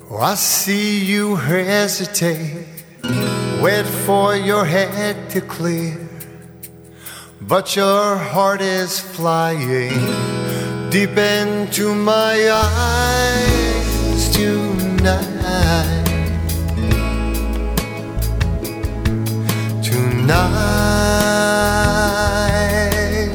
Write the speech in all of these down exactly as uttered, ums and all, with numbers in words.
Oh, I see you hesitate, wait for your head to clear, but your heart is flying deep into my eyes tonight. Tonight,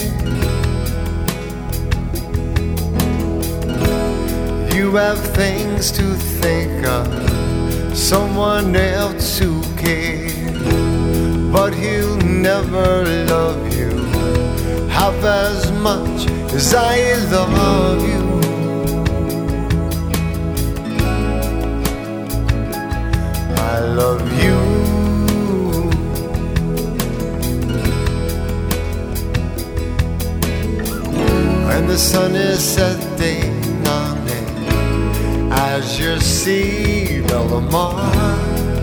you have things to think of, someone else who cares, but he'll never love you half as much as I love you. I love you. When the sun is setting on it, as you see Bellamar,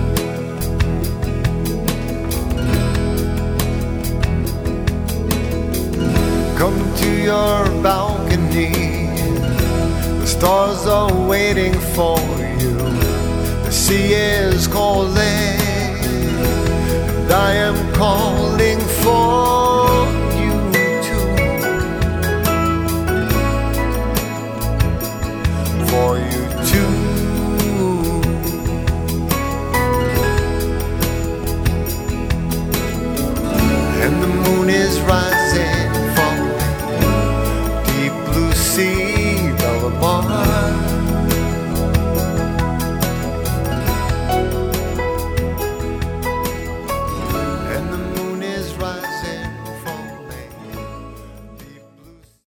come to your balcony, the stars are waiting for you, the sea is calling, and I am calling for